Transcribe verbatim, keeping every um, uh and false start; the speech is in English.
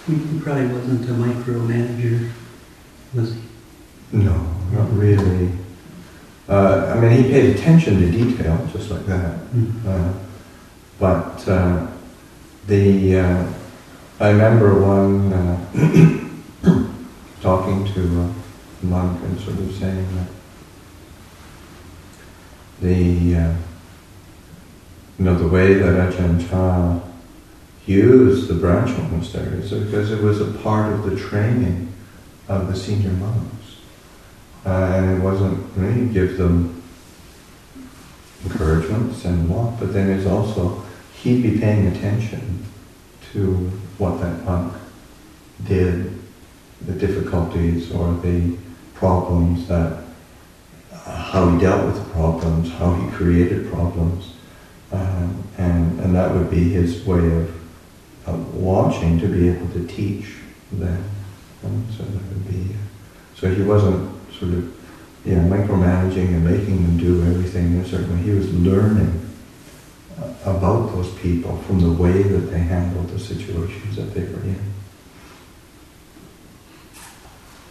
He he probably wasn't a micromanager, was he? No, not really. Uh, I mean, he paid attention to detail, just like that. Mm. Uh, but uh, the uh, I remember one uh, talking to a monk and sort of saying that the uh, you know the way that Ajahn Chah used the branch monasteries because it was a part of the training of the senior monks. Uh, and it wasn't, you know, you give them encouragement, send them off, but then it's also, he'd be paying attention to what that monk did, the difficulties or the problems that, uh, how he dealt with the problems, how he created problems, um, and, and that would be his way of, of watching to be able to teach them. And so that would be, so he wasn't sort of, yeah, micromanaging and making them do everything in a certain way. He was learning about those people from the way that they handled the situations that they were in.